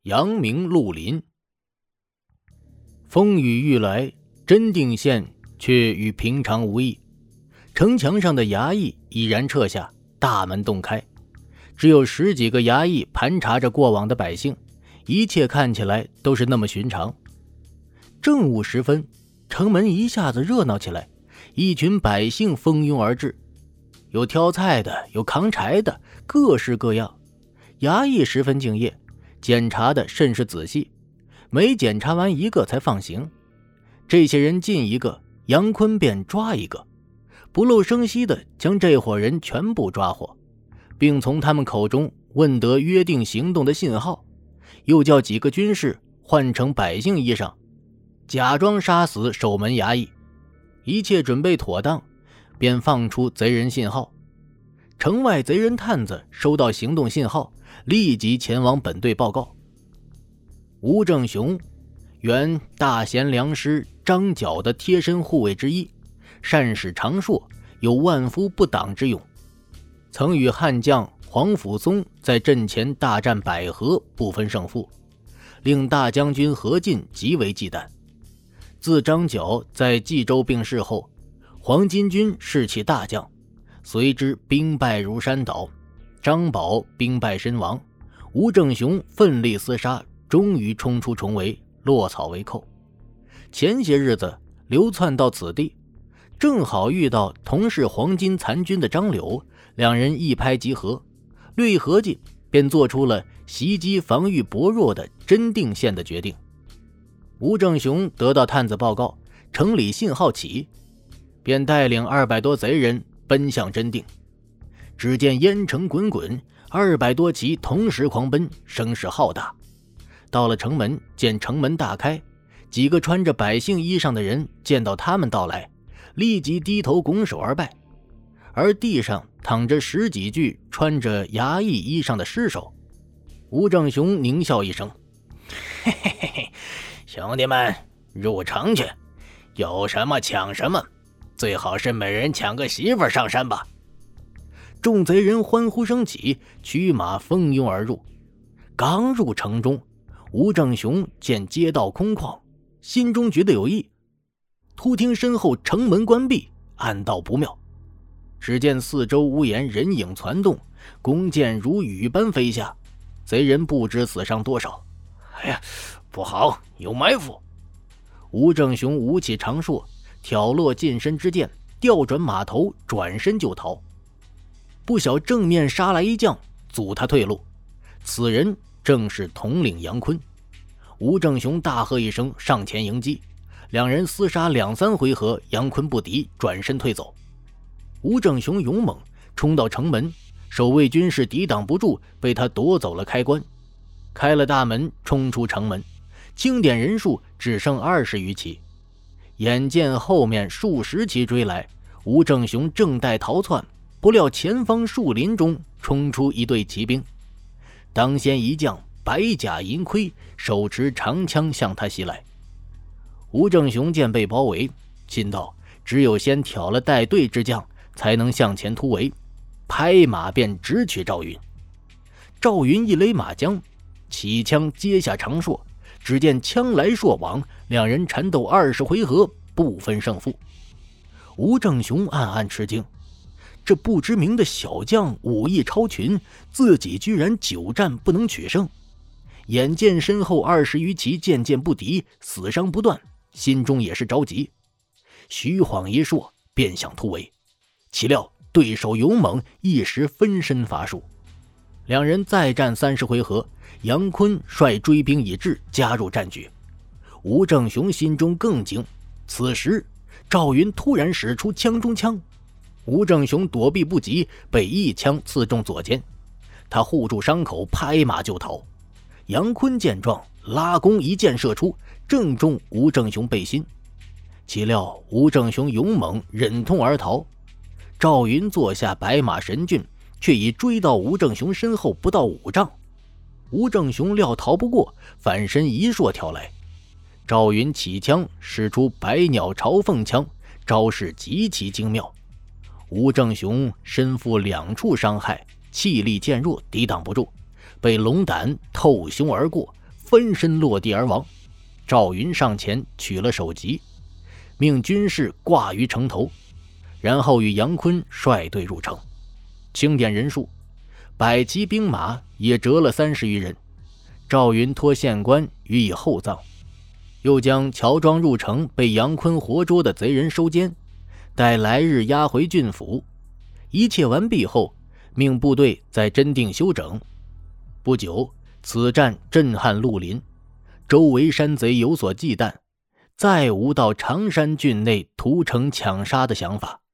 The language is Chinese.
阳明绿林。风雨欲来，真定县却与平常无异。城墙上的衙役已然撤下，大门洞开，只有10几个衙役盘查着过往的百姓，一切看起来都是那么寻常。正午时分，城门一下子热闹起来，一群百姓蜂拥而至，有挑菜的，有扛柴的，各式各样。衙役十分敬业，检查的甚是仔细，每检查完一个才放行。这些人进一个，杨坤便抓一个，不露声息地将这伙人全部抓获，并从他们口中问得约定行动的信号，又叫几个军士换成百姓衣裳，假装杀死守门衙役。一切准备妥当，便放出贼人信号。城外贼人探子收到行动信号，立即前往本队报告。吴正雄，原大贤良师张角的贴身护卫之一，善使长槊，有万夫不挡之勇，曾与悍将黄甫松在阵前大战百合，不分胜负，令大将军何进极为忌惮。自张角在冀州病逝后，黄巾军士气大降，随之兵败如山倒，张宝兵败身亡，吴正雄奋力厮杀，终于冲出重围，落草为寇。前些日子流窜到此地，正好遇到同是黄巾残军的张柳，两人一拍即合，略一合计，便做出了袭击防御薄弱的真定县的决定。吴正雄得到探子报告，城里信号起，便带领200多贼人奔向真定。只见烟尘滚滚，200多骑同时狂奔，声势浩大。到了城门，见城门大开，几个穿着百姓衣裳的人见到他们到来，立即低头拱手而拜。而地上躺着10几具穿着衙役衣裳的尸首。吴正雄狞笑一声，嘿嘿嘿嘿，兄弟们，入城去，有什么抢什么，最好是每人抢个媳妇上山吧。众贼人欢呼声起，驱马蜂拥而入。刚入城中，吴正雄见街道空旷，心中觉得有异，突听身后城门关闭，暗道不妙。只见四周屋檐人影攒动，弓箭如雨般飞下，贼人不知死伤多少。哎呀，不好，有埋伏！吴正雄舞起长槊，挑落近身之剑，调转马头，转身就逃。不想正面杀来一将，阻他退路。此人正是统领杨坤。吴正雄大喝一声，上前迎击，两人厮杀2、3回合，杨坤不敌，转身退走。吴正雄勇猛，冲到城门，守卫军士抵挡不住，被他夺走了开关。开了大门，冲出城门，清点人数只剩20余骑。眼见后面数十骑追来，吴正雄正待逃窜，不料前方树林中冲出一队骑兵。当先一将白甲银盔，手持长枪向他袭来。吴正雄见被包围，心道只有先挑了带队之将，才能向前突围，拍马便直取赵云。赵云一勒马缰，起枪接下长槊，只见枪来槊往，两人缠斗20回合，不分胜负。吴正雄暗暗吃惊，这不知名的小将武艺超群，自己居然久战不能取胜。眼见身后20余骑渐渐不敌，死伤不断，心中也是着急，虚晃一槊便想突围，岂料对手勇猛，一时分身乏术。两人再战30回合，杨坤率追兵已至，加入战局。吴正雄心中更惊，此时赵云突然使出枪中枪，吴正雄躲避不及，被一枪刺中左肩，他护住伤口，拍马就逃。杨坤见状，拉弓一箭射出，正中吴正雄背心。岂料吴正雄勇猛，忍痛而逃。赵云坐下白马神骏，却已追到吴正雄身后不到5丈。吴正雄料逃不过，反身一槊挑来。赵云起枪使出百鸟朝凤枪，招式极其精妙。吴正雄身负2处伤害，气力渐弱，抵挡不住，被龙胆透胸而过， 翻身落地而亡。赵云上前取了首级，命军士挂于城头，然后与杨坤率队入城，清点人数，百骑兵马也折了30余人。赵云托县官予以厚葬，又将乔装入城被杨坤活捉的贼人收监，待来日押回郡府。一切完毕后，命部队在真定休整。不久，此战震撼绿林，周围山贼有所忌惮，再无到常山郡内屠城抢杀的想法。